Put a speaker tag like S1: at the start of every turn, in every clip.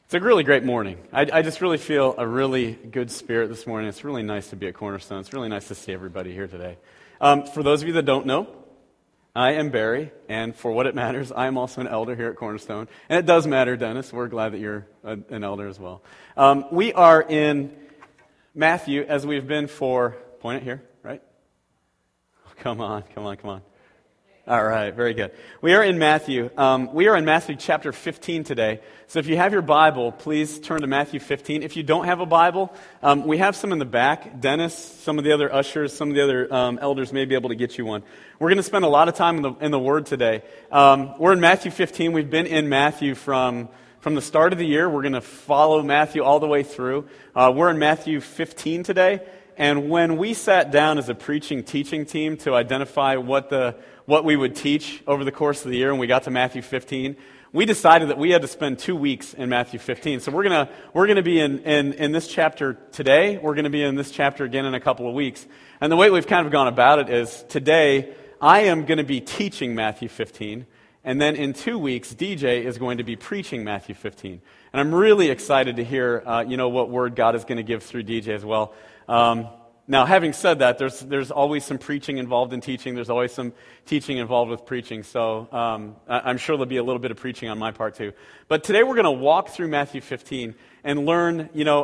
S1: It's a really great morning. I just really feel a really good spirit this morning. It's really nice to be at Cornerstone. It's really nice to see everybody here today. For those of you that don't know, I am Barry, and for what it matters, I am also an elder here at Cornerstone. And it does matter, Dennis. We're glad that you're an elder as well. We are in Matthew, as we've been for, point it here, right? Come on. All right, very good. We are in Matthew. We are in Matthew chapter 15 today. So if you have your Bible, please turn to Matthew 15. If you don't have a Bible, we have some in the back. Dennis, some of the other ushers, some of the other elders may be able to get you one. We're going to spend a lot of time in the Word today. We're in Matthew 15. We've been in Matthew from the start of the year. We're going to follow Matthew all the way through. We're in Matthew 15 today. And when we sat down as a teaching team to identify what we would teach over the course of the year, and we got to Matthew 15, we decided that we had to spend 2 weeks in Matthew 15. So we're gonna be in this chapter today. We're gonna be in this chapter again in a couple of weeks. And the way we've kind of gone about it is today I am going to be teaching Matthew 15, and then in 2 weeks DJ is going to be preaching Matthew 15. And I'm really excited to hear what word God is going to give through DJ as well. Now, having said that, there's always some preaching involved in teaching. There's always some teaching involved with preaching. So I'm sure there'll be a little bit of preaching on my part too. But today we're going to walk through Matthew 15 and learn,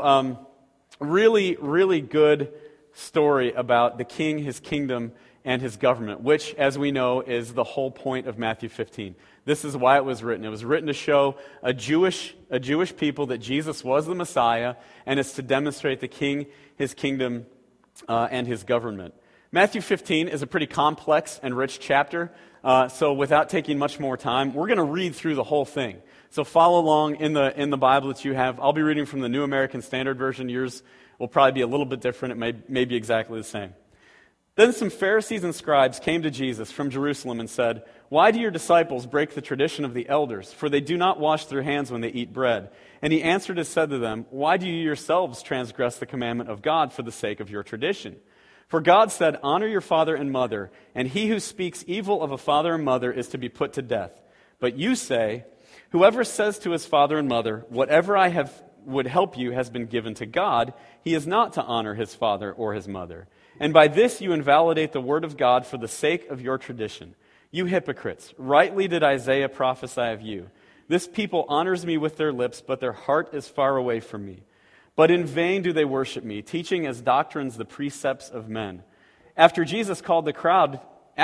S1: really, really good story about the king, his kingdom, and his government, which, as we know, is the whole point of Matthew 15. This is why it was written. It was written to show a Jewish people that Jesus was the Messiah, and it's to demonstrate the king, his kingdom, and his government. Matthew 15 is a pretty complex and rich chapter, so without taking much more time, we're going to read through the whole thing. So follow along in the Bible that you have. I'll be reading from the New American Standard Version. Yours will probably be a little bit different. It may be exactly the same. Then some Pharisees and scribes came to Jesus from Jerusalem and said, "Why do your disciples break the tradition of the elders? For they do not wash their hands when they eat bread." And he answered and said to them, "Why do you yourselves transgress the commandment of God for the sake of your tradition? For God said, 'Honor your father and mother,' and he who speaks evil of a father and mother is to be put to death. But you say, 'Whoever says to his father and mother, whatever would help you has been given to God,' he is not to honor his father or his mother. And by this you invalidate the word of God for the sake of your tradition. You hypocrites, rightly did Isaiah prophesy of you. This people honors me with their lips, but their heart is far away from me. But in vain do they worship me, teaching as doctrines the precepts of men." After Jesus called the crowd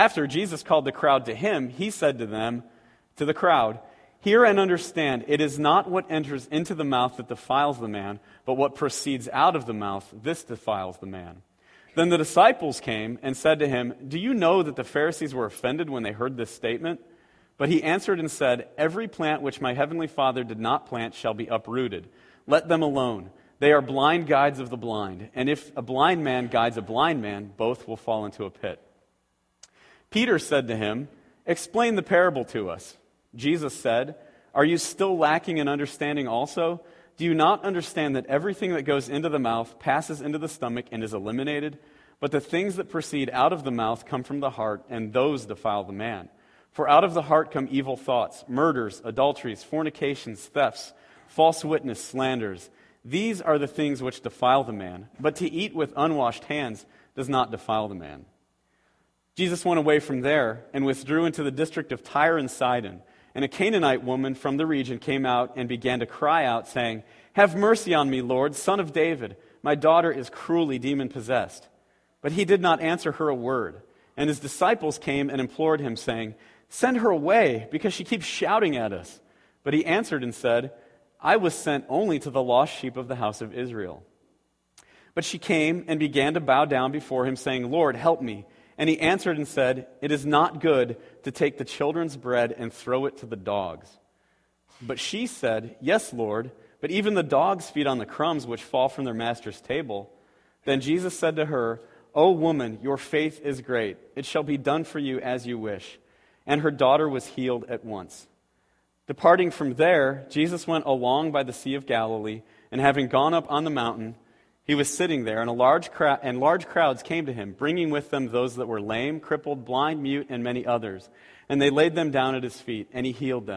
S1: to him, he said to the crowd, "Hear and understand, it is not what enters into the mouth that defiles the man, but what proceeds out of the mouth, this defiles the man." Then the disciples came and said to him, "Do you know that the Pharisees were offended when they heard this statement?" But he answered and said, "Every plant which my heavenly Father did not plant shall be uprooted. Let them alone. They are blind guides of the blind. And if a blind man guides a blind man, both will fall into a pit." Peter said to him, "Explain the parable to us." Jesus said, "Are you still lacking in understanding also? Do you not understand that everything that goes into the mouth passes into the stomach and is eliminated? But the things that proceed out of the mouth come from the heart, and those defile the man. For out of the heart come evil thoughts, murders, adulteries, fornications, thefts, false witness, slanders. These are the things which defile the man. But to eat with unwashed hands does not defile the man." Jesus went away from there and withdrew into the district of Tyre and Sidon. And a Canaanite woman from the region came out and began to cry out, saying, "Have mercy on me, Lord, Son of David. My daughter is cruelly demon-possessed." But he did not answer her a word. And his disciples came and implored him, saying, "Send her away, because she keeps shouting at us." But he answered and said, "I was sent only to the lost sheep of the house of Israel." But she came and began to bow down before him, saying, "Lord, help me." And he answered and said, "It is not good to take the children's bread and throw it to the dogs." But she said, "Yes, Lord, but even the dogs feed on the crumbs which fall from their master's table." Then Jesus said to her, "O woman, your faith is great. It shall be done for you as you wish." And her daughter was healed at once. Departing from there, Jesus went along by the Sea of Galilee, and having gone up on the mountain, he was sitting there, and large crowds came to him, bringing with them those that were lame, crippled, blind, mute, and many others. And they laid them down at his feet, and he healed them.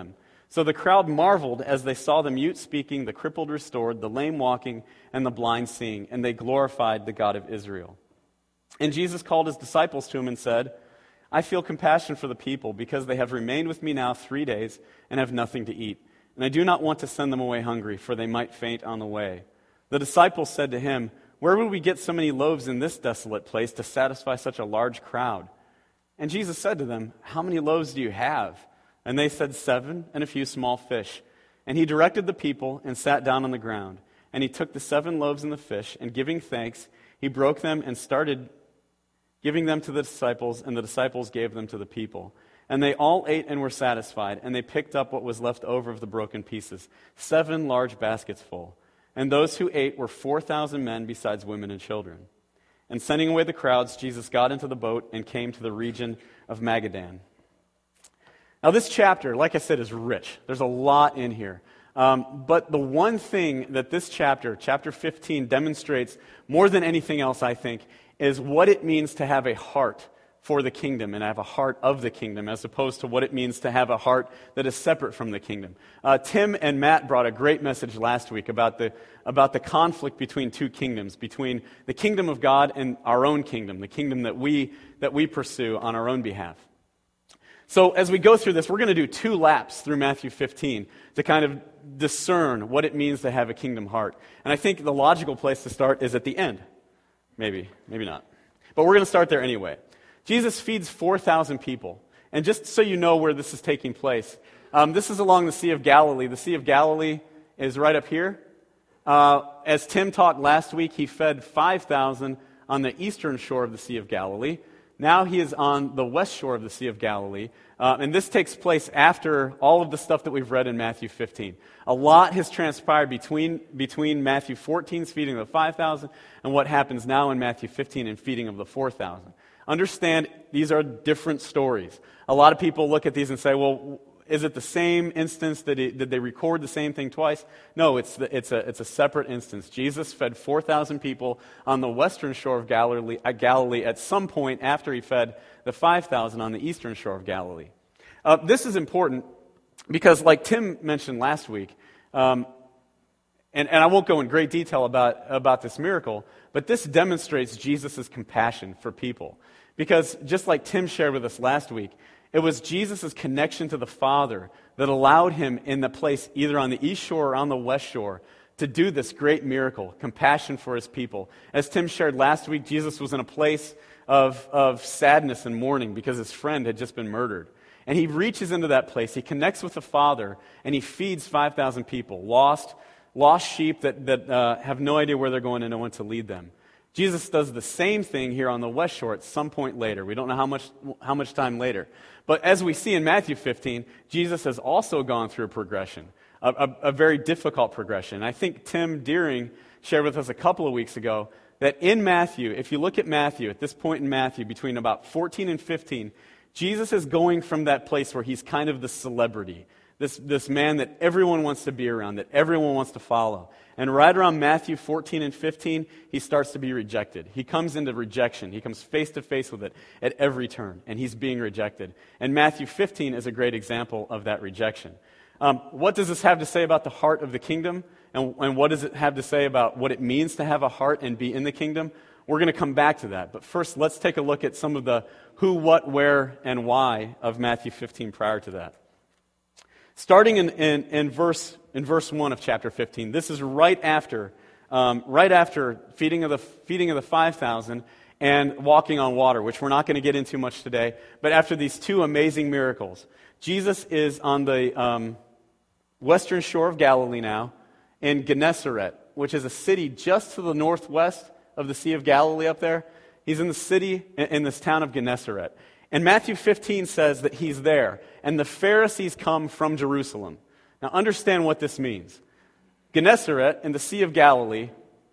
S1: So the crowd marveled as they saw the mute speaking, the crippled restored, the lame walking, and the blind seeing, and they glorified the God of Israel. And Jesus called his disciples to him and said, I feel compassion for the people, because they have remained with me now 3 days and have nothing to eat. And I do not want to send them away hungry, for they might faint on the way. The disciples said to him, Where would we get so many loaves in this desolate place to satisfy such a large crowd? And Jesus said to them, How many loaves do you have? And they said, 7, and a few small fish. And he directed the people and sat down on the ground. And he took the 7 loaves and the fish, and giving thanks, he broke them and started giving them to the disciples, and the disciples gave them to the people. And they all ate and were satisfied, and they picked up what was left over of the broken pieces, 7 large baskets full. And those who ate were 4,000 men, besides women and children. And sending away the crowds, Jesus got into the boat and came to the region of Magadan. Now this chapter, like I said, is rich. There's a lot in here. But the one thing that this chapter, chapter 15, demonstrates more than anything else, I think, is what it means to have a heart for the kingdom and have a heart of the kingdom, as opposed to what it means to have a heart that is separate from the kingdom. Tim and Matt brought a great message last week about the conflict between two kingdoms, between the kingdom of God and our own kingdom, the kingdom that we pursue on our own behalf. So as we go through this, we're going to do 2 laps through Matthew 15 to kind of discern what it means to have a kingdom heart. And I think the logical place to start is at the end. Maybe not. But we're going to start there anyway. Jesus feeds 4,000 people. And just so you know where this is taking place, this is along the Sea of Galilee. The Sea of Galilee is right up here. As Tim talked last week, he fed 5,000 on the eastern shore of the Sea of Galilee. Now he is on the west shore of the Sea of Galilee. And this takes place after all of the stuff that we've read in Matthew 15. A lot has transpired between Matthew 14's feeding of the 5,000 and what happens now in Matthew 15 and feeding of the 4,000. Understand, these are different stories. A lot of people look at these and say, well, is it the same instance? Did they record the same thing twice? No, it's a separate instance. Jesus fed 4,000 people on the western shore of Galilee at some point after he fed the 5,000 on the eastern shore of Galilee. This is important because, like Tim mentioned last week, and I won't go in great detail about this miracle, but this demonstrates Jesus' compassion for people. Because just like Tim shared with us last week, it was Jesus' connection to the Father that allowed him in the place either on the east shore or on the west shore to do this great miracle, compassion for his people. As Tim shared last week, Jesus was in a place of sadness and mourning because his friend had just been murdered. And he reaches into that place, he connects with the Father, and he feeds 5,000 people, lost sheep that have no idea where they're going and no one to lead them. Jesus does the same thing here on the west shore at some point later. We don't know how much time later. But as we see in Matthew 15, Jesus has also gone through a progression, a very difficult progression. I think Tim Deering shared with us a couple of weeks ago that in Matthew, if you look at Matthew, at this point in Matthew, between about 14 and 15, Jesus is going from that place where he's kind of the celebrity, this man that everyone wants to be around, that everyone wants to follow. And right around Matthew 14 and 15, he starts to be rejected. He comes into rejection. He comes face to face with it at every turn, and he's being rejected. And Matthew 15 is a great example of that rejection. What does this have to say about the heart of the kingdom? And what does it have to say about what it means to have a heart and be in the kingdom? We're going to come back to that. But first, let's take a look at some of the who, what, where, and why of Matthew 15 prior to that. Starting in verse 1 of chapter 15, this is right after feeding of the 5,000 and walking on water, which we're not going to get into much today. But after these 2 amazing miracles, Jesus is on the western shore of Galilee now in Gennesaret, which is a city just to the northwest of the Sea of Galilee up there. He's in the city, in this town of Gennesaret. And Matthew 15 says that he's there, and the Pharisees come from Jerusalem. Now understand what this means. Gennesaret in the Sea of Galilee,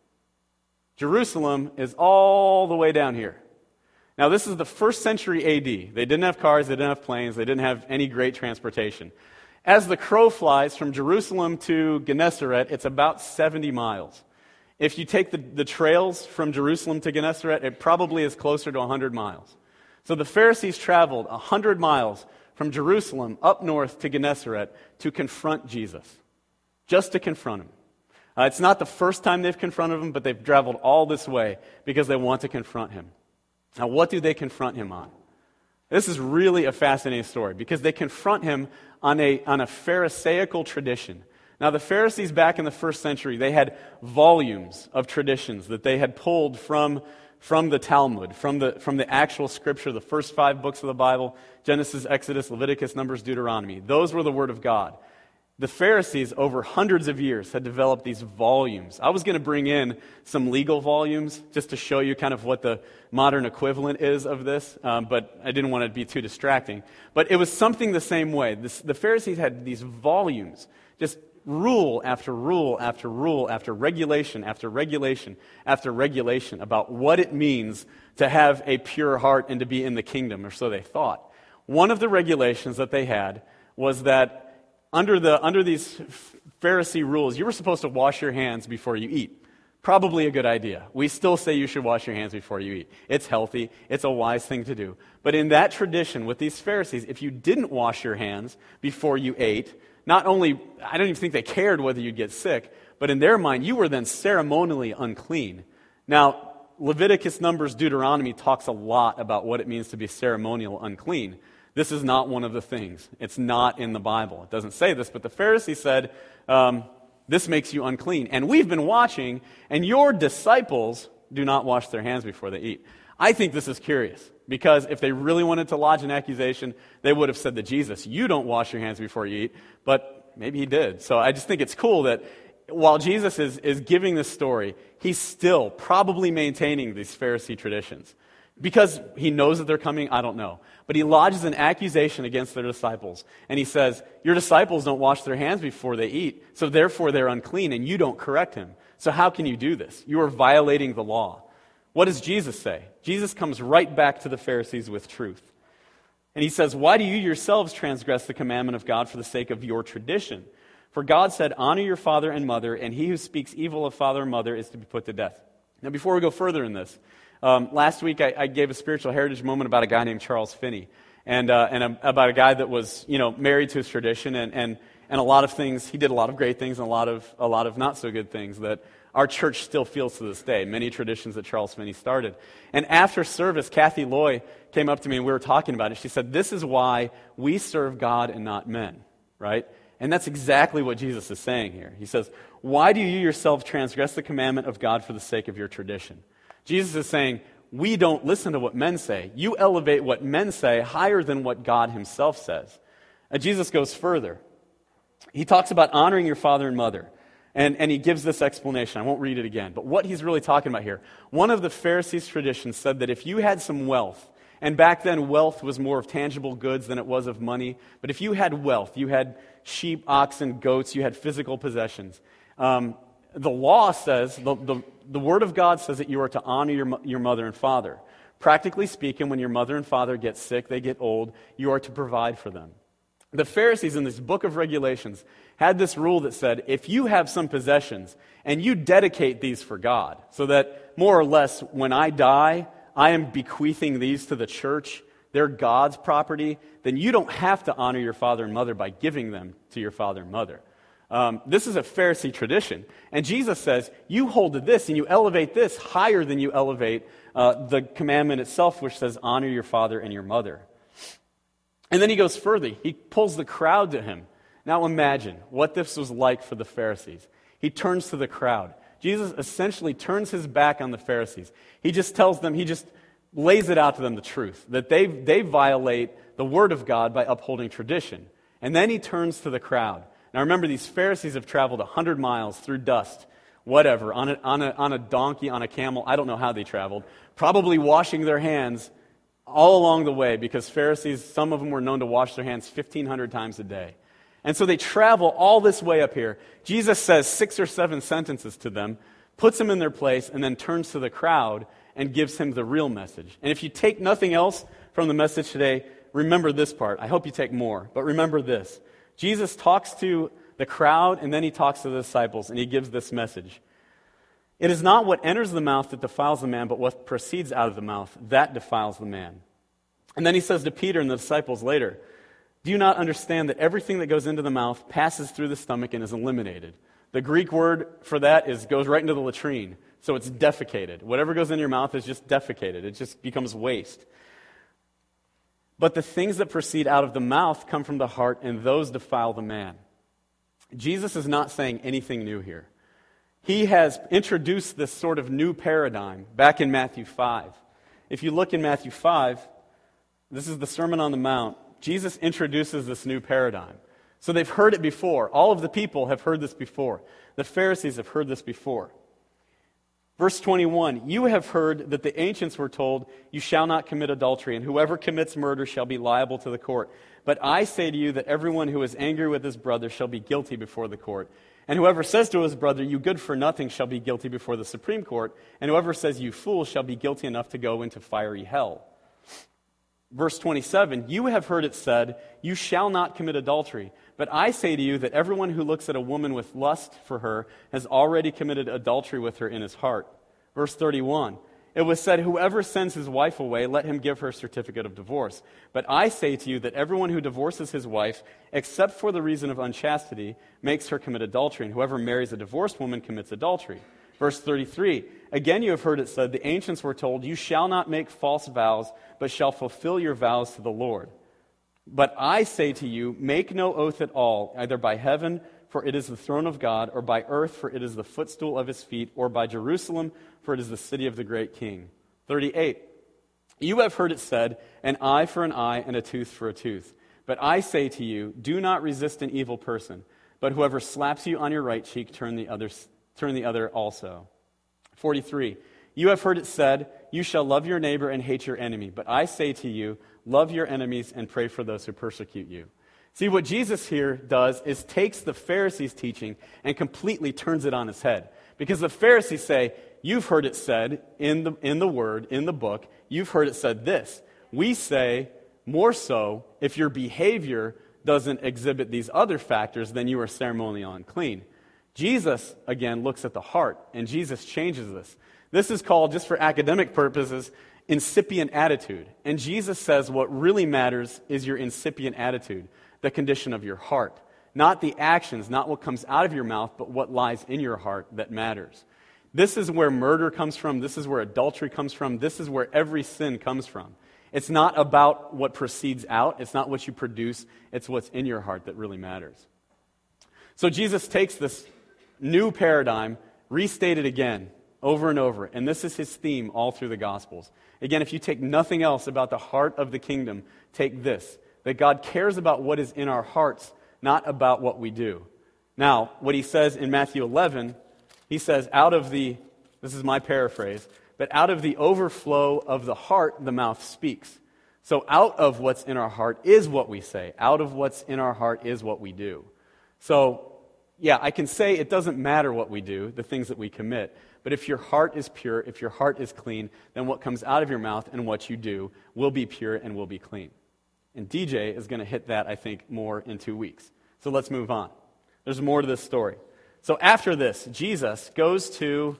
S1: Jerusalem is all the way down here. Now this is the 1st century AD. They didn't have cars, they didn't have planes, they didn't have any great transportation. As the crow flies from Jerusalem to Gennesaret, it's about 70 miles. If you take the trails from Jerusalem to Gennesaret, it probably is closer to 100 miles. So the Pharisees traveled 100 miles from Jerusalem up north to Gennesaret to confront Jesus, just to confront him. It's not the first time they've confronted him, but they've traveled all this way because they want to confront him. Now, what do they confront him on? This is really a fascinating story because they confront him on a Pharisaical tradition. Now, the Pharisees back in the first century, they had volumes of traditions that they had pulled from the Talmud, from the actual scripture, the first 5 books of the Bible, Genesis, Exodus, Leviticus, Numbers, Deuteronomy. Those were the Word of God. The Pharisees, over hundreds of years, had developed these volumes. I was going to bring in some legal volumes just to show you kind of what the modern equivalent is of this, but I didn't want it to be too distracting. But it was something the same way. The Pharisees had these volumes, just rule after rule after rule after regulation after regulation after regulation about what it means to have a pure heart and to be in the kingdom, or so they thought. One of the regulations that they had was that under these Pharisee rules, you were supposed to wash your hands before you eat. Probably a good idea. We still say you should wash your hands before you eat. It's healthy. It's a wise thing to do. But in that tradition with these Pharisees, if you didn't wash your hands before you ate, not only, I don't even think they cared whether you'd get sick, but in their mind, you were then ceremonially unclean. Now, Leviticus, Numbers, Deuteronomy talks a lot about what it means to be ceremonial unclean. This is not one of the things. It's not in the Bible. It doesn't say this, but the Pharisees said, this makes you unclean. And we've been watching, and your disciples do not wash their hands before they eat. I think this is curious, because if they really wanted to lodge an accusation, they would have said to Jesus, you don't wash your hands before you eat, but maybe he did. So I just think it's cool that while Jesus is giving this story, he's still probably maintaining these Pharisee traditions. Because he knows that they're coming, I don't know. But he lodges an accusation against their disciples. And he says, your disciples don't wash their hands before they eat, so therefore they're unclean, and you don't correct him. So how can you do this? You are violating the law. What does Jesus say? Jesus comes right back to the Pharisees with truth. And he says, why do you yourselves transgress the commandment of God for the sake of your tradition? For God said, honor your father and mother, and he who speaks evil of father and mother is to be put to death. Now, before we go further in this, last week I gave a spiritual heritage moment about a guy named Charles Finney, and about a guy that was, married to his tradition, and a lot of things. He did a lot of great things and a lot of not so good things that our church still feels to this day. Many traditions that Charles Finney started. And after service, Kathy Loy came up to me and we were talking about it. She said, "This is why we serve God and not men," right? And that's exactly what Jesus is saying here. He says, "Why do you yourself transgress the commandment of God for the sake of your tradition?" Jesus is saying, we don't listen to what men say. You elevate what men say higher than what God himself says. And Jesus goes further. He talks about honoring your father and mother. And he gives this explanation. I won't read it again. But what he's really talking about here, one of the Pharisees' traditions said that if you had some wealth, and back then wealth was more of tangible goods than it was of money, but if you had wealth, you had sheep, oxen, goats, you had physical possessions, the law says, the Word of God says that you are to honor your mother and father. Practically speaking, when your mother and father get sick, they get old, you are to provide for them. The Pharisees in this book of regulations had this rule that said, if you have some possessions and you dedicate these for God, so that more or less when I die, I am bequeathing these to the church, they're God's property, then you don't have to honor your father and mother by giving them to your father and mother. This is a Pharisee tradition. And Jesus says, you hold to this and you elevate this higher than you elevate the commandment itself, which says, honor your father and your mother. And then he goes further. He pulls the crowd to him. Now imagine what this was like for the Pharisees. He turns to the crowd. Jesus essentially turns his back on the Pharisees. He just tells them, he just lays it out to them the truth, that they violate the word of God by upholding tradition. And then he turns to the crowd. Now remember, these Pharisees have traveled 100 miles through dust, whatever, on a donkey, on a camel. I don't know how they traveled. Probably washing their hands all along the way, because Pharisees, some of them were known to wash their hands 1,500 times a day. And so they travel all this way up here. Jesus says 6 or 7 sentences to them, puts them in their place, and then turns to the crowd and gives him the real message. And if you take nothing else from the message today, remember this part. I hope you take more, but remember this. Jesus talks to the crowd, and then he talks to the disciples, and he gives this message. It is not what enters the mouth that defiles the man, but what proceeds out of the mouth, that defiles the man. And then he says to Peter and the disciples later, Do you not understand that everything that goes into the mouth passes through the stomach and is eliminated? The Greek word for that goes right into the latrine. So it's defecated. Whatever goes in your mouth is just defecated. It just becomes waste. But the things that proceed out of the mouth come from the heart, and those defile the man. Jesus is not saying anything new here. He has introduced this sort of new paradigm back in Matthew 5. If you look in Matthew 5, this is the Sermon on the Mount. Jesus introduces this new paradigm. So they've heard it before. All of the people have heard this before. The Pharisees have heard this before. Verse 21, you have heard that the ancients were told, you shall not commit adultery, and whoever commits murder shall be liable to the court. But I say to you that everyone who is angry with his brother shall be guilty before the court. And whoever says to his brother, you good for nothing, shall be guilty before the Supreme Court. And whoever says, you fool, shall be guilty enough to go into fiery hell. Verse 27, you have heard it said, you shall not commit adultery. But I say to you that everyone who looks at a woman with lust for her has already committed adultery with her in his heart. Verse 31, it was said, whoever sends his wife away, let him give her a certificate of divorce. But I say to you that everyone who divorces his wife, except for the reason of unchastity, makes her commit adultery. And whoever marries a divorced woman commits adultery. Verse 33, again you have heard it said, the ancients were told, you shall not make false vows, but shall fulfill your vows to the Lord. But I say to you, make no oath at all, either by heaven, for it is the throne of God, or by earth, for it is the footstool of his feet, or by Jerusalem, for it is the city of the great king. 38, you have heard it said, an eye for an eye and a tooth for a tooth. But I say to you, do not resist an evil person, but whoever slaps you on your right cheek, turn the other also. 43, you have heard it said, you shall love your neighbor and hate your enemy. But I say to you, love your enemies and pray for those who persecute you. See, what Jesus here does is takes the Pharisees' teaching and completely turns it on its head. Because the Pharisees say, you've heard it said in the word, in the book, you've heard it said this. We say, more so, if your behavior doesn't exhibit these other factors, then you are ceremonially unclean. Jesus, again, looks at the heart, and Jesus changes this. This is called, just for academic purposes, incipient attitude. And Jesus says what really matters is your incipient attitude, the condition of your heart. Not the actions, not what comes out of your mouth, but what lies in your heart that matters. This is where murder comes from. This is where adultery comes from. This is where every sin comes from. It's not about what proceeds out. It's not what you produce. It's what's in your heart that really matters. So Jesus takes this new paradigm, restated again, over and over. And this is his theme all through the Gospels. Again, if you take nothing else about the heart of the kingdom, take this, that God cares about what is in our hearts, not about what we do. Now, what he says in Matthew 11, he says, this is my paraphrase, but out of the overflow of the heart, the mouth speaks. So out of what's in our heart is what we say. Out of what's in our heart is what we do. So, yeah, I can say it doesn't matter what we do, the things that we commit. But if your heart is pure, if your heart is clean, then what comes out of your mouth and what you do will be pure and will be clean. And DJ is going to hit that, I think, more in 2 weeks. So let's move on. There's more to this story. So after this, Jesus goes to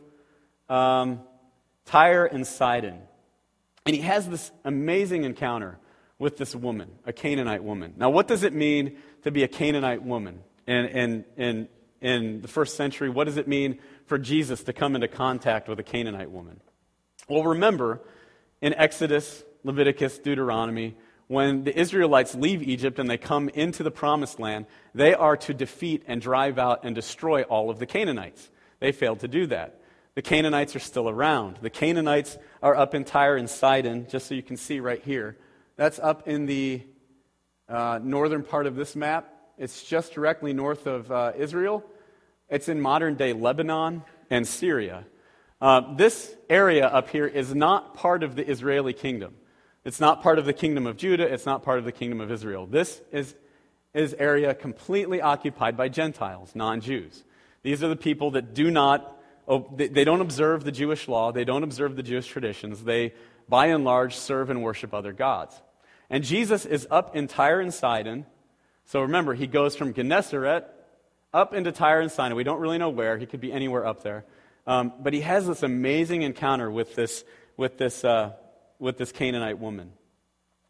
S1: Tyre and Sidon. And he has this amazing encounter with this woman, a Canaanite woman. Now, what does it mean to be a Canaanite woman? In the first century, what does it mean for Jesus to come into contact with a Canaanite woman? Well, remember, in Exodus, Leviticus, Deuteronomy, when the Israelites leave Egypt and they come into the Promised Land, they are to defeat and drive out and destroy all of the Canaanites. They failed to do that. The Canaanites are still around. The Canaanites are up in Tyre and Sidon, just so you can see right here. That's up in the northern part of this map. It's just directly north of Israel. It's in modern-day Lebanon and Syria. This area up here is not part of the Israeli kingdom. It's not part of the kingdom of Judah. It's not part of the kingdom of Israel. This is area completely occupied by Gentiles, non-Jews. These are the people that they don't observe the Jewish law. They don't observe the Jewish traditions. They, by and large, serve and worship other gods. And Jesus is up in Tyre and Sidon. So remember, he goes from Gennesaret up into Tyre and Sidon. We don't really know where. He could be anywhere up there. But he has this amazing encounter with this Canaanite woman.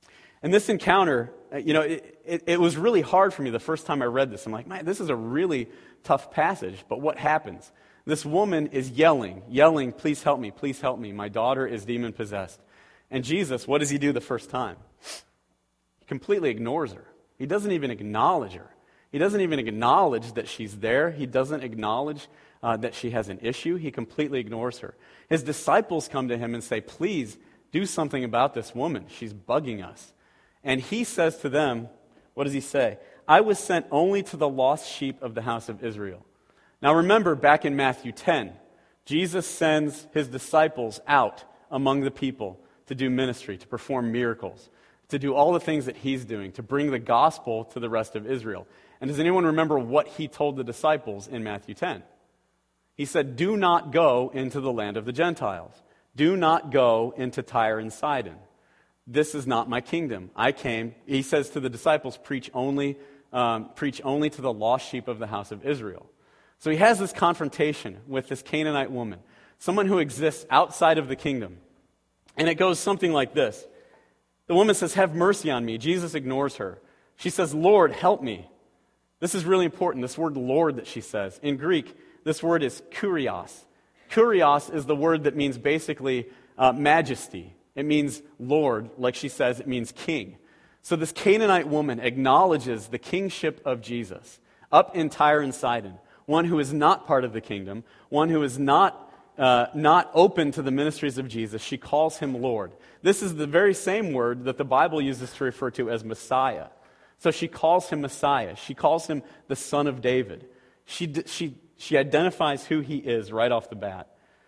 S1: And this encounter, it was really hard for me the first time I read this. I'm like, man, this is a really tough passage. But what happens? This woman is yelling, please help me, my daughter is demon-possessed. And Jesus, what does he do the first time? He completely ignores her. He doesn't even acknowledge her. He doesn't even acknowledge that she's there. He doesn't acknowledge that she has an issue. He completely ignores her. His disciples come to him and say, please do something about this woman. She's bugging us. And he says to them, what does he say? I was sent only to the lost sheep of the house of Israel. Now remember, back in Matthew 10, Jesus sends his disciples out among the people to do ministry, to perform miracles, to do all the things that he's doing, to bring the gospel to the rest of Israel. And does anyone remember what he told the disciples in Matthew 10? He said, do not go into the land of the Gentiles. Do not go into Tyre and Sidon. This is not my kingdom. I came, he says to the disciples, preach only to the lost sheep of the house of Israel. So he has this confrontation with this Canaanite woman, someone who exists outside of the kingdom. And it goes something like this. The woman says, have mercy on me. Jesus ignores her. She says, Lord, help me. This is really important, this word Lord that she says. In Greek, this word is kurios. Kurios is the word that means basically majesty. It means Lord, like she says, it means king. So this Canaanite woman acknowledges the kingship of Jesus up in Tyre and Sidon, one who is not part of the kingdom, one who is not open to the ministries of Jesus. She calls him Lord. This is the very same word that the Bible uses to refer to as Messiah. So she calls him Messiah. She calls him the Son of David. She identifies who he is right off the bat.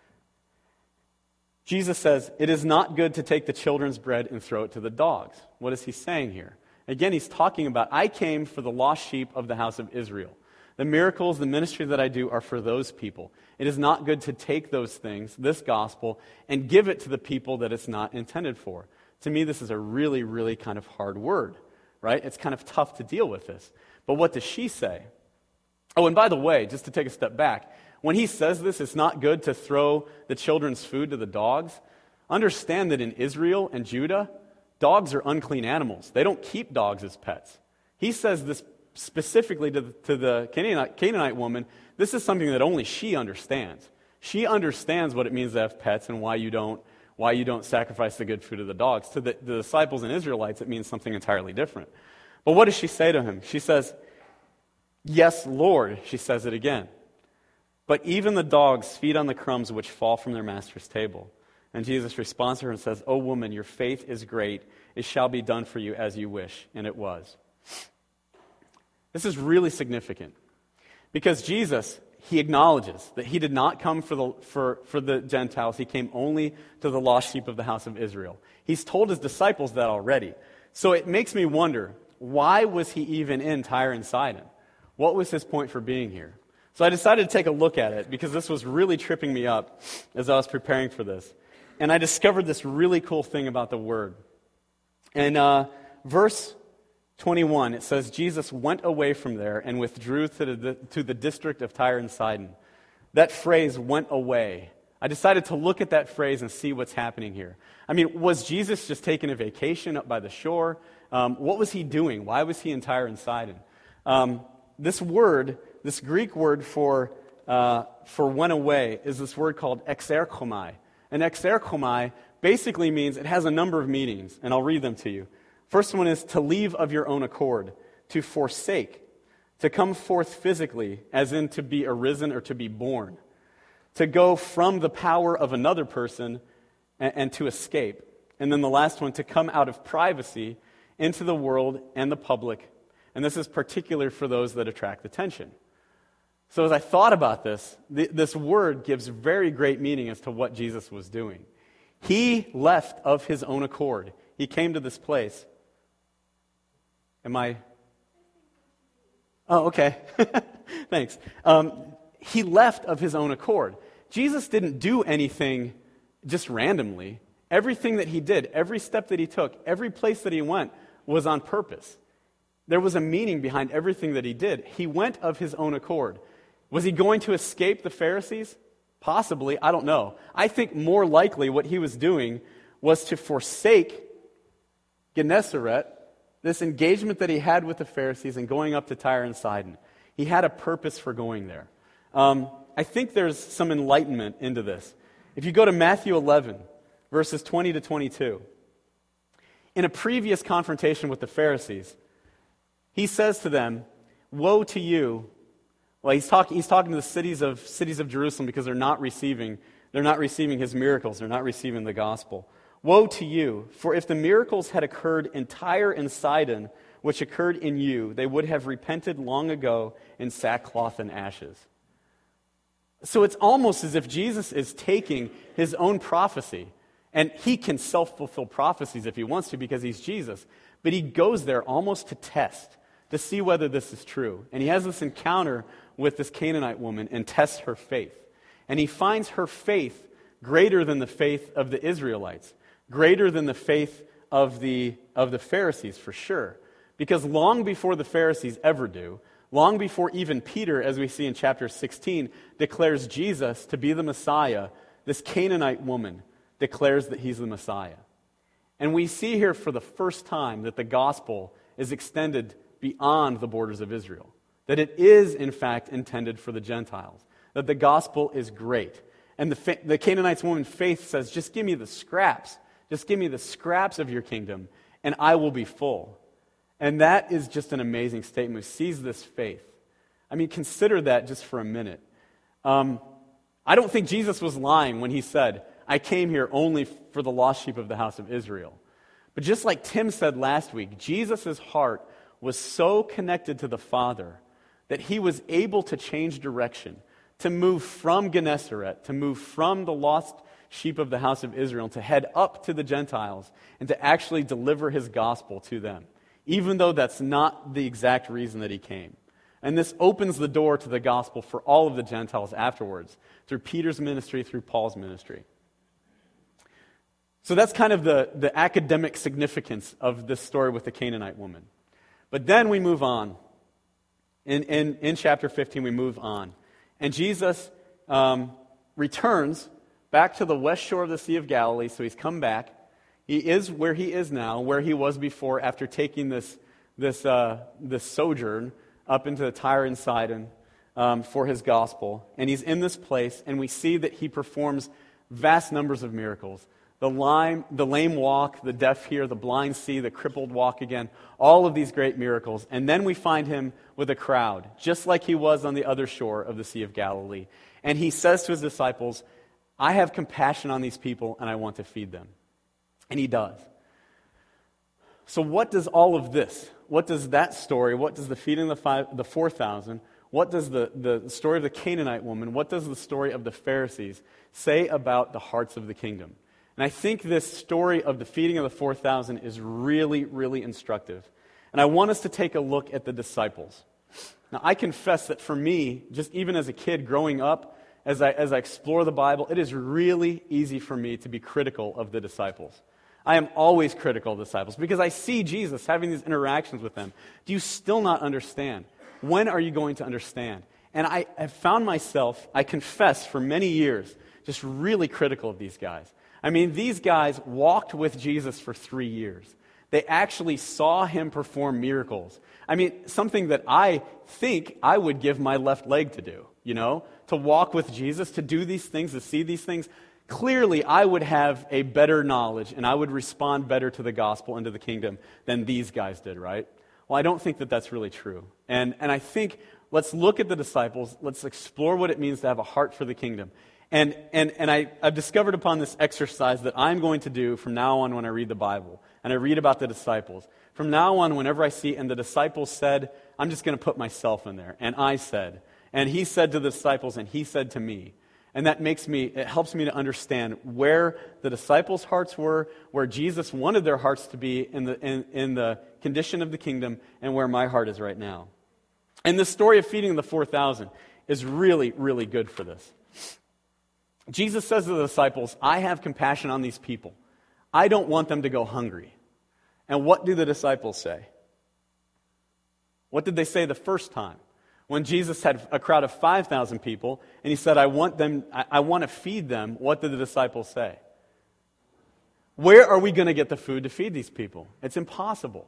S1: Jesus says, it is not good to take the children's bread and throw it to the dogs. What is he saying here? Again, he's talking about, I came for the lost sheep of the house of Israel. The miracles, the ministry that I do are for those people. It is not good to take those things, this gospel, and give it to the people that it's not intended for. To me, this is a really, really kind of hard word, right? It's kind of tough to deal with this. But what does she say? Oh, and by the way, just to take a step back, when he says this, it's not good to throw the children's food to the dogs. Understand that in Israel and Judah, dogs are unclean animals. They don't keep dogs as pets. He says this specifically to the Canaanite woman. This is something that only she understands. She understands what it means to have pets and why you don't sacrifice the good food of the dogs. To the disciples and Israelites, it means something entirely different. But what does she say to him? She says, yes, Lord, she says it again. But even the dogs feed on the crumbs which fall from their master's table. And Jesus responds to her and says, O woman, your faith is great. It shall be done for you as you wish. And it was. This is really significant. Because Jesus, he acknowledges that he did not come for the Gentiles. He came only to the lost sheep of the house of Israel. He's told his disciples that already. So it makes me wonder, why was he even in Tyre and Sidon? What was his point for being here? So I decided to take a look at it because this was really tripping me up as I was preparing for this. And I discovered this really cool thing about the word. In verse 21, it says, Jesus went away from there and withdrew to the district of Tyre and Sidon. That phrase, went away. I decided to look at that phrase and see what's happening here. I mean, was Jesus just taking a vacation up by the shore? What was he doing? Why was he in Tyre and Sidon? This Greek word for went away is this word called exerchomai. And exerchomai basically means, it has a number of meanings, and I'll read them to you. First one is to leave of your own accord, to forsake, to come forth physically, as in to be arisen or to be born, to go from the power of another person and to escape. And then the last one, to come out of privacy into the world and the public. And this is particular for those that attract attention. So as I thought about this, this word gives very great meaning as to what Jesus was doing. He left of his own accord. He came to this place. Oh, okay. Thanks. He left of his own accord. Jesus didn't do anything just randomly. Everything that he did, every step that he took, every place that he went was on purpose. There was a meaning behind everything that he did. He went of his own accord. Was he going to escape the Pharisees? Possibly. I don't know. I think more likely what he was doing was to forsake Gennesaret, this engagement that he had with the Pharisees and going up to Tyre and Sidon, he had a purpose for going there. I think there's some enlightenment into this. If you go to Matthew 11, verses 20 to 22, in a previous confrontation with the Pharisees, he says to them, "Woe to you." Well, he's talking to the cities of Jerusalem because they're not receiving his miracles. They're not receiving the gospel. "Woe to you, for if the miracles had occurred in Tyre and Sidon, which occurred in you, they would have repented long ago in sackcloth and ashes." So it's almost as if Jesus is taking his own prophecy, and he can self-fulfill prophecies if he wants to because he's Jesus, but he goes there almost to test, to see whether this is true. And he has this encounter with this Canaanite woman and tests her faith. And he finds her faith greater than the faith of the Israelites, greater than the faith of the Pharisees, for sure. Because long before the Pharisees ever do, long before even Peter, as we see in chapter 16, declares Jesus to be the Messiah, this Canaanite woman declares that he's the Messiah. And we see here for the first time that the gospel is extended beyond the borders of Israel, that it is, in fact, intended for the Gentiles, that the gospel is great. And the Canaanite woman's faith says, just give me the scraps. Just give me the scraps of your kingdom, and I will be full. And that is just an amazing statement. Who sees this faith? I mean, consider that just for a minute. I don't think Jesus was lying when he said, "I came here only for the lost sheep of the house of Israel." But just like Tim said last week, Jesus' heart was so connected to the Father that he was able to change direction, to move from Gennesaret, to move from the lost sheep of the house of Israel, to head up to the Gentiles and to actually deliver his gospel to them, even though that's not the exact reason that he came. And this opens the door to the gospel for all of the Gentiles afterwards, through Peter's ministry, through Paul's ministry. So that's kind of the academic significance of this story with the Canaanite woman. But then we move on. In chapter 15, we move on. And Jesus returns back to the west shore of the Sea of Galilee, so he's come back. He is where he is now, where he was before, after taking this sojourn up into Tyre and Sidon for his gospel. And he's in this place, and we see that he performs vast numbers of miracles. The lame walk, the deaf hear, the blind see, the crippled walk again, all of these great miracles. And then we find him with a crowd, just like he was on the other shore of the Sea of Galilee. And he says to his disciples, "I have compassion on these people, and I want to feed them." And he does. So what does all of this, what does that story, what does the feeding of the 4,000, what does the story of the Canaanite woman, what does the story of the Pharisees say about the hearts of the kingdom? And I think this story of the feeding of the 4,000 is really, really instructive. And I want us to take a look at the disciples. Now, I confess that for me, just even as a kid growing up, as I explore the Bible, it is really easy for me to be critical of the disciples. I am always critical of the disciples because I see Jesus having these interactions with them. Do you still not understand? When are you going to understand? And I have found myself, I confess, for many years, just really critical of these guys. I mean, these guys walked with Jesus for 3 years. They actually saw him perform miracles. I mean, something that I think I would give my left leg to do, to walk with Jesus, to do these things, to see these things. Clearly, I would have a better knowledge, and I would respond better to the gospel and to the kingdom than these guys did, right? Well, I don't think that that's really true. And I think let's look at the disciples. Let's explore what it means to have a heart for the kingdom. And I've discovered upon this exercise that I'm going to do from now on when I read the Bible, and I read about the disciples. From now on, whenever I see, and the disciples said, I'm just going to put myself in there. And I said, and he said to the disciples, and he said to me. And that it helps me to understand where the disciples' hearts were, where Jesus wanted their hearts to be in the condition of the kingdom, and where my heart is right now. And the story of feeding the 4,000 is really, really good for this. Jesus says to the disciples, I have compassion on these people. I don't want them to go hungry. And what do the disciples say? What did they say the first time? When Jesus had a crowd of 5,000 people, and he said, I want to feed them, what did the disciples say? Where are we going to get the food to feed these people? It's impossible.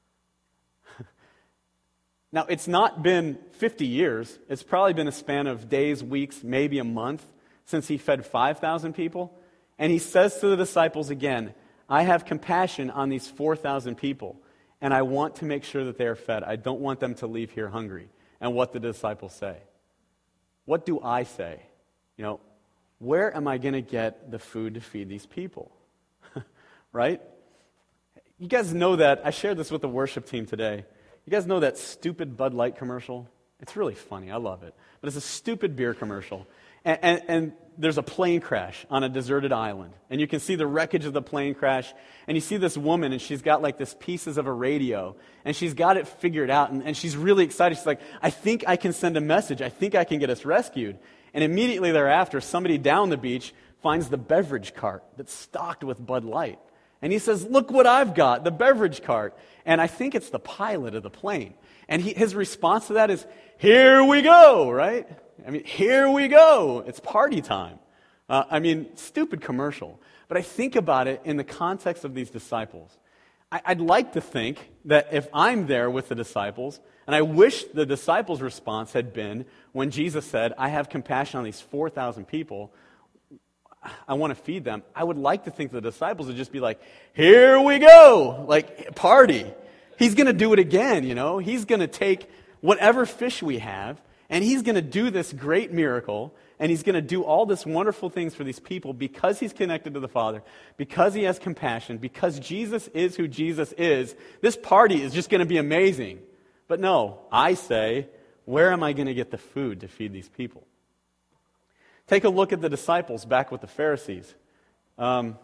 S1: Now, it's not been 50 years. It's probably been a span of days, weeks, maybe a month since he fed 5,000 people. And he says to the disciples again, I have compassion on these 4,000 people, and I want to make sure that they are fed. I don't want them to leave here hungry. And what the disciples say? What do I say? Where am I going to get the food to feed these people? Right? You guys know that. I shared this with the worship team today. You guys know that stupid Bud Light commercial? It's really funny. I love it. But it's a stupid beer commercial. And there's a plane crash on a deserted island. And you can see the wreckage of the plane crash. And you see this woman, and she's got like this pieces of a radio. And she's got it figured out. And she's really excited. She's like, I think I can send a message. I think I can get us rescued. And immediately thereafter, somebody down the beach finds the beverage cart that's stocked with Bud Light. And he says, look what I've got, the beverage cart. And I think it's the pilot of the plane. And his response to that is, here we go, right? Here we go. It's party time. Stupid commercial. But I think about it in the context of these disciples. I'd like to think that if I'm there with the disciples, and I wish the disciples' response had been when Jesus said, I have compassion on these 4,000 people, I want to feed them. I would like to think the disciples would just be like, here we go, like party. He's going to do it again, He's going to take whatever fish we have, and he's going to do this great miracle, and he's going to do all this wonderful things for these people because he's connected to the Father, because he has compassion, because Jesus is who Jesus is. This party is just going to be amazing. But no, I say, where am I going to get the food to feed these people? Take a look at the disciples back with the Pharisees. What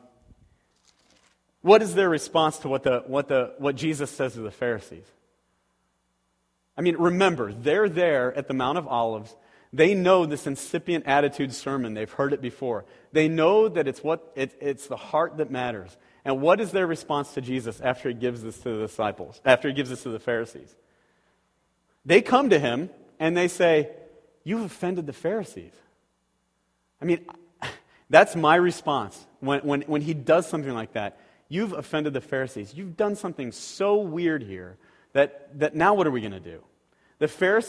S1: is their response to what Jesus says to the Pharisees? Remember, they're there at the Mount of Olives. They know this incipient attitude sermon. They've heard it before. They know that it's the heart that matters. And what is their response to Jesus after he gives this to the disciples, after he gives this to the Pharisees? They come to him and they say, you've offended the Pharisees. That's my response when he does something like that. You've offended the Pharisees. You've done something so weird here that now what are we going to do? The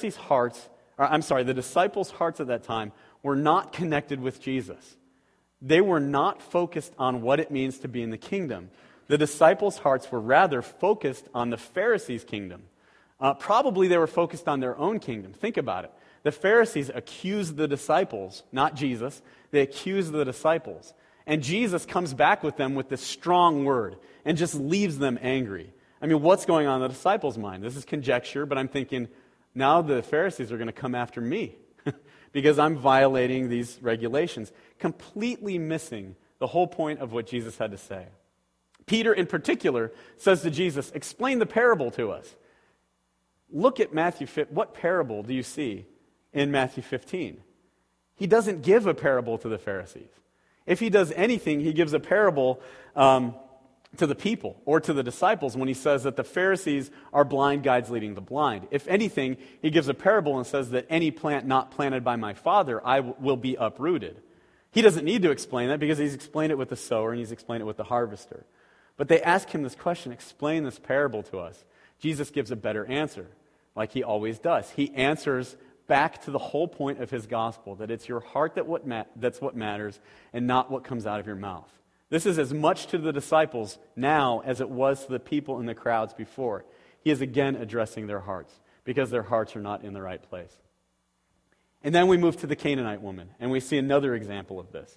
S1: disciples' hearts at that time were not connected with Jesus. They were not focused on what it means to be in the kingdom. The disciples' hearts were rather focused on the Pharisees' kingdom. Probably they were focused on their own kingdom. Think about it. The Pharisees accused the disciples, not Jesus. They accused the disciples. And Jesus comes back with them with this strong word and just leaves them angry. What's going on in the disciples' mind? This is conjecture, but I'm thinking, now the Pharisees are going to come after me because I'm violating these regulations, completely missing the whole point of what Jesus had to say. Peter, in particular, says to Jesus, explain the parable to us. Look at Matthew 15. What parable do you see in Matthew 15? He doesn't give a parable to the Pharisees. If he does anything, he gives a parable to the people or to the disciples when he says that the Pharisees are blind guides leading the blind. If anything, he gives a parable and says that any plant not planted by my Father, will be uprooted. He doesn't need to explain that because he's explained it with the sower and he's explained it with the harvester. But they ask him this question, explain this parable to us. Jesus gives a better answer, like he always does. He answers back to the whole point of his gospel, that it's your heart that's what matters and not what comes out of your mouth. This is as much to the disciples now as it was to the people in the crowds before. He is again addressing their hearts because their hearts are not in the right place. And then we move to the Canaanite woman, and we see another example of this.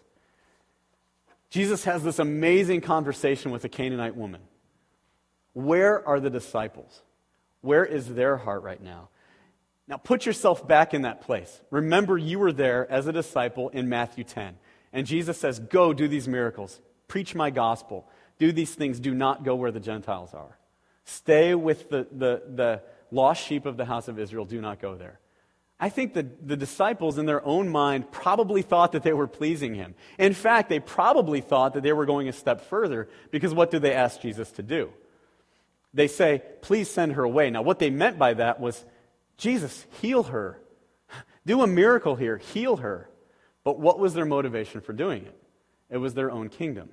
S1: Jesus has this amazing conversation with the Canaanite woman. Where are the disciples? Where is their heart right now? Now put yourself back in that place. Remember, you were there as a disciple in Matthew 10. And Jesus says, go do these miracles. Preach my gospel. Do these things. Do not go where the Gentiles are. Stay with the lost sheep of the house of Israel. Do not go there. I think that the disciples in their own mind probably thought that they were pleasing him. In fact, they probably thought that they were going a step further because what do they ask Jesus to do? They say, please send her away. Now what they meant by that was, Jesus, heal her. Do a miracle here. Heal her. But what was their motivation for doing it? It was their own kingdom.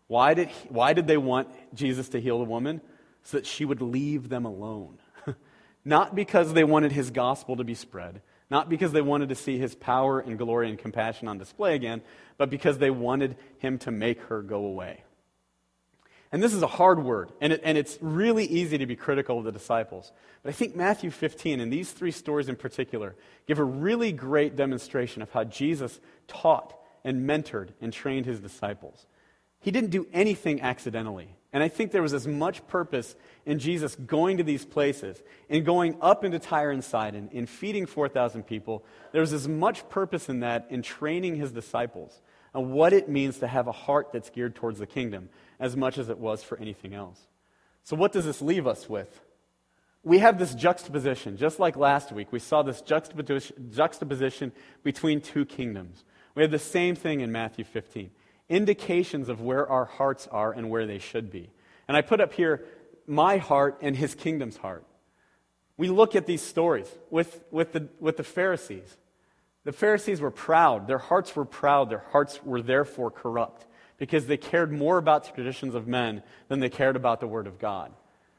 S1: Why did they want Jesus to heal the woman? So that she would leave them alone. Not because they wanted his gospel to be spread, not because they wanted to see his power and glory and compassion on display again, but because they wanted him to make her go away. And this is a hard word, and it's really easy to be critical of the disciples. But I think Matthew 15 and these three stories in particular give a really great demonstration of how Jesus taught and mentored and trained his disciples. He didn't do anything accidentally. And I think there was as much purpose in Jesus going to these places, in going up into Tyre and Sidon, in feeding 4,000 people. There was as much purpose in that in training his disciples on what it means to have a heart that's geared towards the kingdom, as much as it was for anything else. So what does this leave us with? We have this juxtaposition. Just like last week, we saw this juxtaposition between two kingdoms. We have the same thing in Matthew 15. Indications of where our hearts are and where they should be. And I put up here my heart and his kingdom's heart. We look at these stories with the Pharisees. The Pharisees were proud. Their hearts were proud. Their hearts were therefore corrupt because they cared more about the traditions of men than they cared about the Word of God.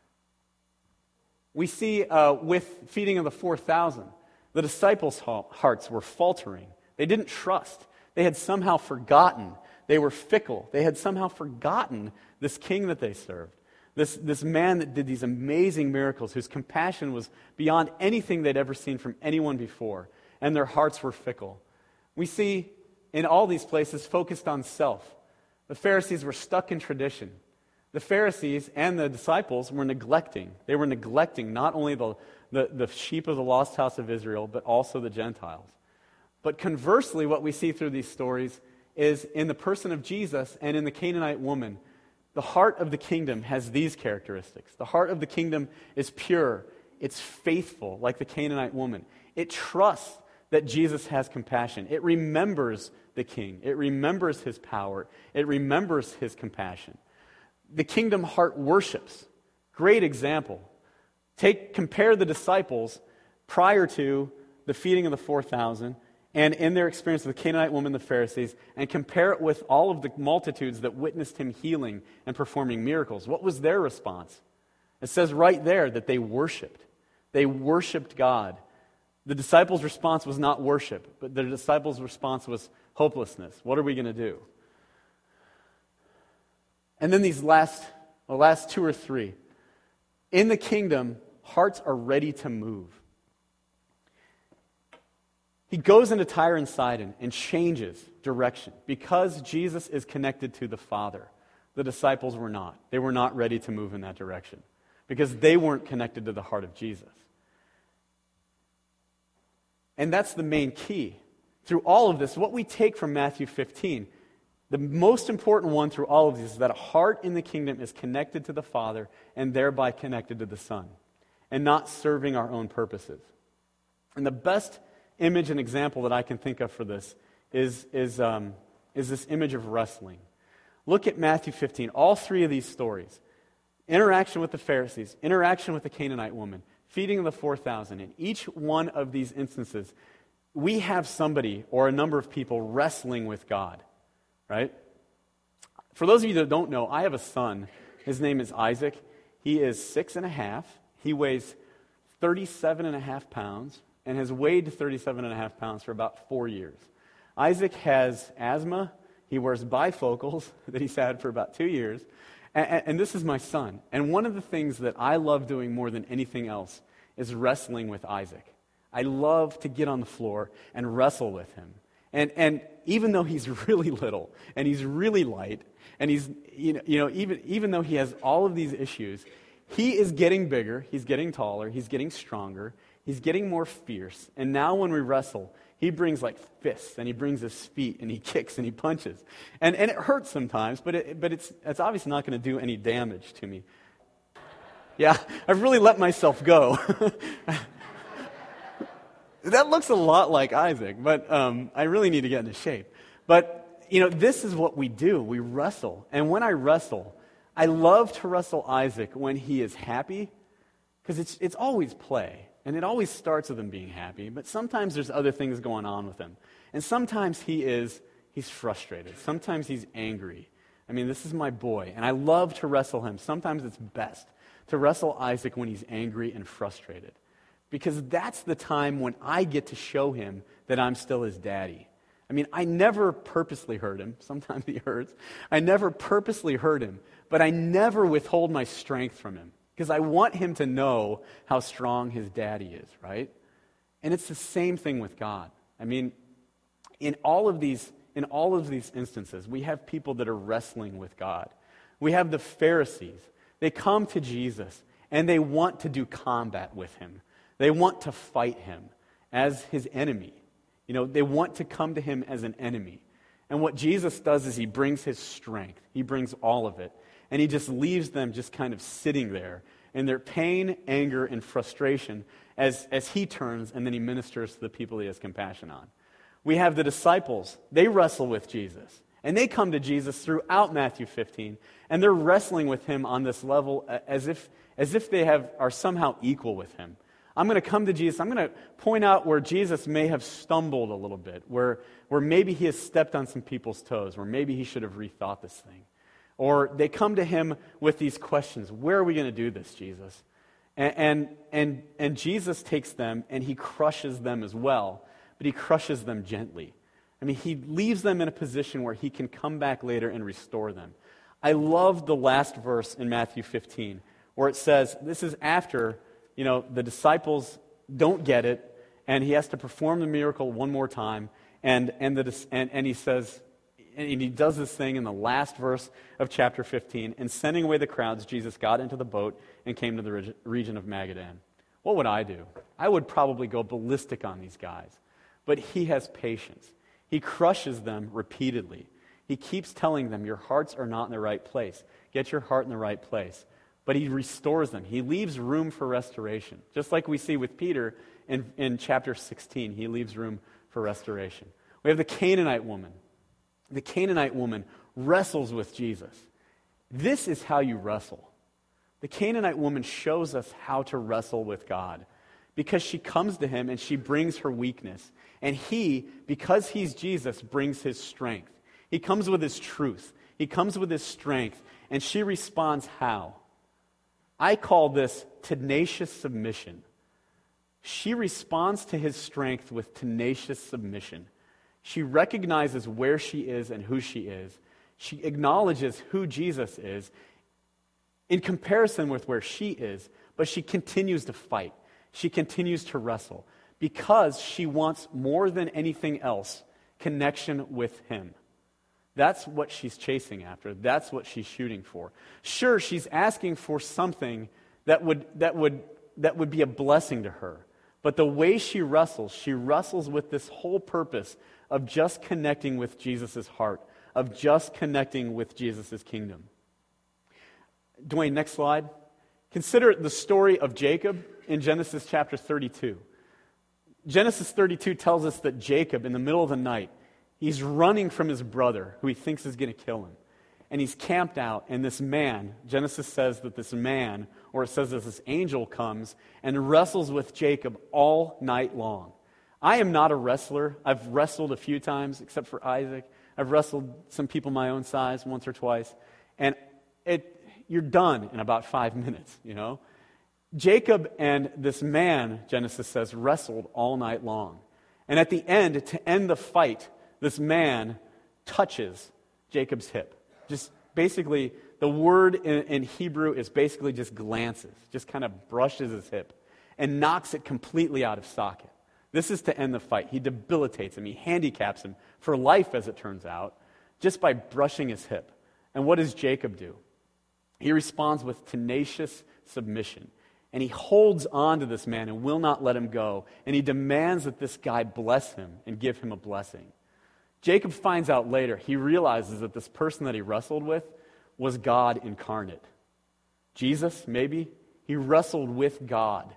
S1: We see with feeding of the 4,000, the disciples' hearts were faltering. They didn't trust. They had somehow forgotten. They were fickle. They had somehow forgotten this king that they served. This man that did these amazing miracles, whose compassion was beyond anything they'd ever seen from anyone before. And their hearts were fickle. We see in all these places focused on self. The Pharisees were stuck in tradition. The Pharisees and the disciples were neglecting. They were neglecting not only the sheep of the lost house of Israel, but also the Gentiles. But conversely, what we see through these stories is in the person of Jesus and in the Canaanite woman, the heart of the kingdom has these characteristics. The heart of the kingdom is pure. It's faithful, like the Canaanite woman. It trusts that Jesus has compassion. It remembers the king. It remembers his power. It remembers his compassion. The kingdom heart worships. Great example. Compare the disciples prior to the feeding of the 4,000 and in their experience with the Canaanite woman, the Pharisees, and compare it with all of the multitudes that witnessed him healing and performing miracles. What was their response? It says right there that they worshiped. They worshiped God. The disciples' response was not worship, but the disciples' response was hopelessness. What are we going to do? And then these last two or three. In the kingdom, hearts are ready to move. He goes into Tyre and Sidon and changes direction because Jesus is connected to the Father. The disciples were not. They were not ready to move in that direction because they weren't connected to the heart of Jesus. And that's the main key. Through all of this, what we take from Matthew 15, the most important one through all of this is that a heart in the kingdom is connected to the Father and thereby connected to the Son and not serving our own purposes. And the best image and example that I can think of for this is this image of wrestling. Look at Matthew 15. All three of these stories. Interaction with the Pharisees, interaction with the Canaanite woman, feeding of the 4,000. In each one of these instances, we have somebody or a number of people wrestling with God, right? For those of you that don't know, I have a son. His name is Isaac. He is 6.5. He weighs 37.5 pounds. And has weighed 37.5 pounds for about 4 years. Isaac has asthma. He wears bifocals that he's had for about 2 years. And this is my son. And one of the things that I love doing more than anything else is wrestling with Isaac. I love to get on the floor and wrestle with him. And even though he's really little and he's really light and he's even though he has all of these issues, he is getting bigger, he's getting taller, he's getting stronger. He's getting more fierce. And now when we wrestle, he brings like fists, and he brings his feet, and he kicks, and he punches. And it hurts sometimes, but it's obviously not going to do any damage to me. Yeah, I've really let myself go. That looks a lot like Isaac, but I really need to get into shape. But, this is what we do. We wrestle. And when I wrestle, I love to wrestle Isaac when he is happy, because it's always play. And it always starts with him being happy, but sometimes there's other things going on with him. And sometimes he's frustrated. Sometimes he's angry. I mean, this is my boy, and I love to wrestle him. Sometimes it's best to wrestle Isaac when he's angry and frustrated, because that's the time when I get to show him that I'm still his daddy. I mean, I never purposely hurt him. Sometimes he hurts. I never purposely hurt him, but I never withhold my strength from him, because I want him to know how strong his daddy is, right? And it's the same thing with God. I mean, in all of these instances, we have people that are wrestling with God. We have the Pharisees. They come to Jesus, and they want to do combat with him. They want to fight him as his enemy. You know, they want to come to him as an enemy. And what Jesus does is he brings his strength. He brings all of it. And he just leaves them just kind of sitting there in their pain, anger, and frustration as he turns and then he ministers to the people he has compassion on. We have the disciples. They wrestle with Jesus. And they come to Jesus throughout Matthew 15. And they're wrestling with him on this level as if they are somehow equal with him. I'm going to come to Jesus. I'm going to point out where Jesus may have stumbled a little bit, where maybe he has stepped on some people's toes, where maybe he should have rethought this thing. Or they come to him with these questions. Where are we going to do this, Jesus? And Jesus takes them and he crushes them as well, but he crushes them gently. I mean, he leaves them in a position where he can come back later and restore them. I love the last verse in Matthew 15, where it says, this is after, the disciples don't get it, and he has to perform the miracle one more time, and he says, and he does this thing in the last verse of chapter 15, and sending away the crowds, Jesus got into the boat and came to the region of Magadan. What would I do? I would probably go ballistic on these guys, but he has patience. He crushes them repeatedly. He keeps telling them, your hearts are not in the right place. Get your heart in the right place. But he restores them. He leaves room for restoration. Just like we see with Peter in chapter 16, he leaves room for restoration. We have the Canaanite woman. The Canaanite woman wrestles with Jesus. This is how you wrestle. The Canaanite woman shows us how to wrestle with God, because she comes to him and she brings her weakness. And he, because he's Jesus, brings his strength. He comes with his truth. He comes with his strength. And she responds how? I call this tenacious submission. She responds to his strength with tenacious submission. She recognizes where she is and who she is. She acknowledges who Jesus is in comparison with where she is, but she continues to fight. She continues to wrestle because she wants more than anything else connection with him. That's what she's chasing after. That's what she's shooting for. Sure, she's asking for something that would be a blessing to her. But the way she wrestles with this whole purpose of just connecting with Jesus' heart, of just connecting with Jesus' kingdom. Dwayne, next slide. Consider the story of Jacob in Genesis chapter 32. Genesis 32 tells us that Jacob, in the middle of the night, he's running from his brother, who he thinks is going to kill him. And he's camped out, and this man, Genesis says that this man, or it says that this angel comes and wrestles with Jacob all night long. I am not a wrestler. I've wrestled a few times, except for Isaac. I've wrestled some people my own size once or twice. And you're done in about 5 minutes, Jacob and this man, Genesis says, wrestled all night long. And at the end, to end the fight, this man touches Jacob's hip. Just basically, the word in Hebrew is basically just glances, just kind of brushes his hip and knocks it completely out of socket. This is to end the fight. He debilitates him. He handicaps him for life, as it turns out, just by brushing his hip. And what does Jacob do? He responds with tenacious submission. And he holds on to this man and will not let him go. And he demands that this guy bless him and give him a blessing. Jacob finds out later, he realizes that this person that he wrestled with was God incarnate. Jesus, maybe? He wrestled with God,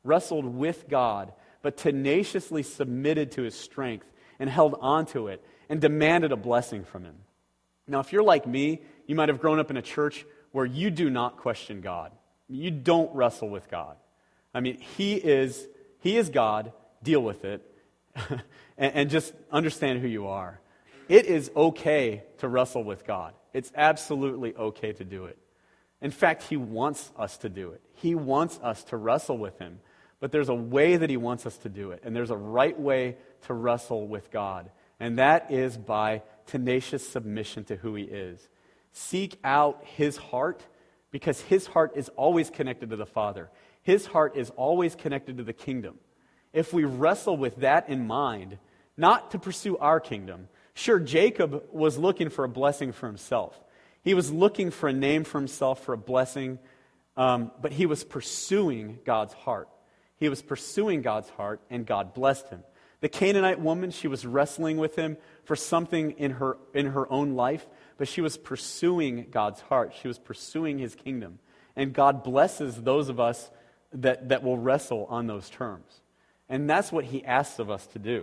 S1: but tenaciously submitted to his strength and held on to it and demanded a blessing from him. Now, if you're like me, you might have grown up in a church where you do not question God. You don't wrestle with God. I mean, He is God, deal with it, and just understand who you are. It is okay to wrestle with God. It's absolutely okay to do it. In fact, he wants us to do it. He wants us to wrestle with him. But there's a way that he wants us to do it. And there's a right way to wrestle with God. And that is by tenacious submission to who he is. Seek out his heart, because his heart is always connected to the Father. His heart is always connected to the kingdom. If we wrestle with that in mind, not to pursue our kingdom. Sure, Jacob was looking for a blessing for himself. He was looking for a name for himself, for a blessing, but he was pursuing God's heart. He was pursuing God's heart, and God blessed him. The Canaanite woman, she was wrestling with him for something in her own life, but she was pursuing God's heart. She was pursuing his kingdom. And God blesses those of us that will wrestle on those terms. And that's what he asks of us to do.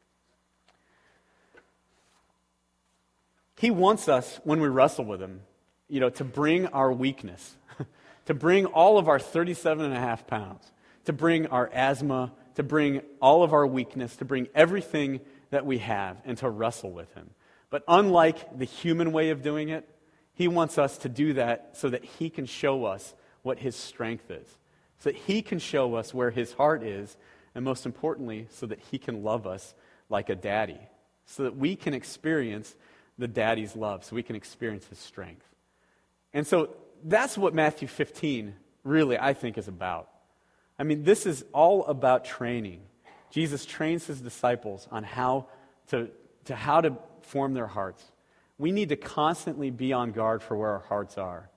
S1: He wants us, when we wrestle with him, to bring our weakness, to bring all of our 37 and a half pounds, to bring our asthma, to bring all of our weakness, to bring everything that we have, and to wrestle with him. But unlike the human way of doing it, he wants us to do that so that he can show us what his strength is, so that he can show us where his heart is, and most importantly, so that he can love us like a daddy, so that we can experience the daddy's love, so we can experience his strength. And so that's what Matthew 15 really, I think, is about. I mean, this is all about training. Jesus trains his disciples on how to form their hearts. We need to constantly be on guard for where our hearts are.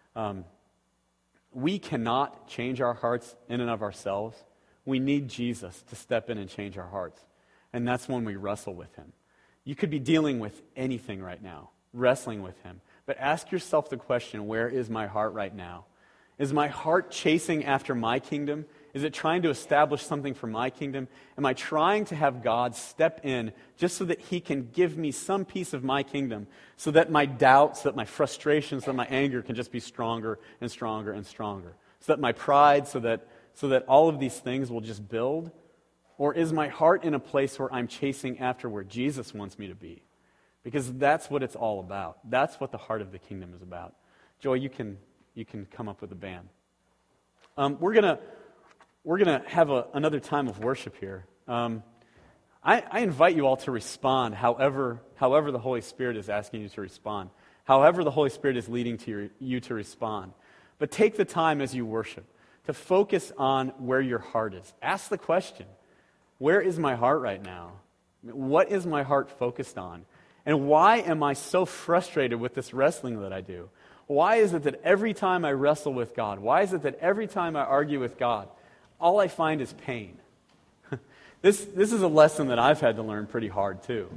S1: We cannot change our hearts in and of ourselves. We need Jesus to step in and change our hearts. And that's when we wrestle with him. You could be dealing with anything right now, wrestling with him. But ask yourself the question, where is my heart right now? Is my heart chasing after my kingdom? Is it trying to establish something for my kingdom? Am I trying to have God step in just so that he can give me some piece of my kingdom, so that my doubts, that my frustrations, that my anger can just be stronger and stronger and stronger? So that my pride, so that all of these things will just build? Or is my heart in a place where I'm chasing after where Jesus wants me to be? Because that's what it's all about. That's what the heart of the kingdom is about. Joy, you can come up with a band. We're gonna have another time of worship here. I invite you all to respond however the Holy Spirit is asking you to respond, however the Holy Spirit is leading you to respond. But take the time as you worship to focus on where your heart is. Ask the question, where is my heart right now? What is my heart focused on? And why am I so frustrated with this wrestling that I do? Why is it that every time I wrestle with God, why is it that every time I argue with God, all I find is pain? This is a lesson that I've had to learn pretty hard too.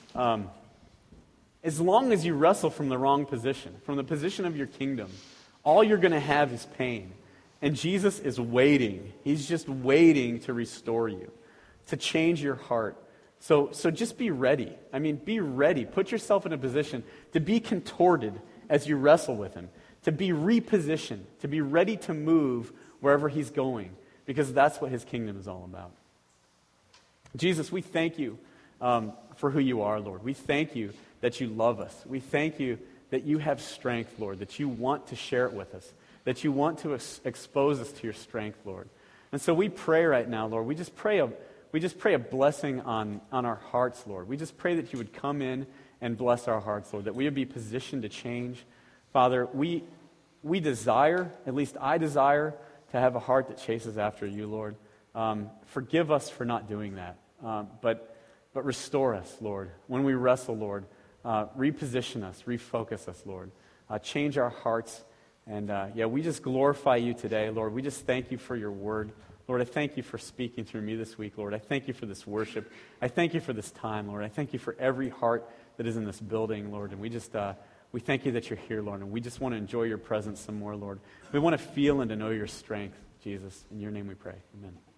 S1: As long as you wrestle from the wrong position, from the position of your kingdom, all you're going to have is pain. And Jesus is waiting. He's just waiting to restore you, to change your heart. So just be ready. I mean, be ready. Put yourself in a position to be contorted as you wrestle with him, to be repositioned, to be ready to move wherever he's going, because that's what his kingdom is all about. Jesus, we thank you for who you are, Lord. We thank you that you love us. We thank you that you have strength, Lord, that you want to share it with us, that you want to expose us to your strength, Lord. And so we pray right now, Lord, we just pray a blessing on our hearts, Lord. We just pray that you would come in and bless our hearts, Lord, that we would be positioned to change. Father, we desire, at least I desire, to have a heart that chases after you, Lord. Forgive us for not doing that. But restore us, Lord. When we wrestle, Lord, reposition us, refocus us, Lord. Change our hearts. And we just glorify you today, Lord. We just thank you for your word. Lord, I thank you for speaking through me this week, Lord. I thank you for this worship. I thank you for this time, Lord. I thank you for every heart that is in this building, Lord. And we thank you that you're here, Lord. And we just want to enjoy your presence some more, Lord. We want to feel and to know your strength, Jesus. In your name we pray. Amen.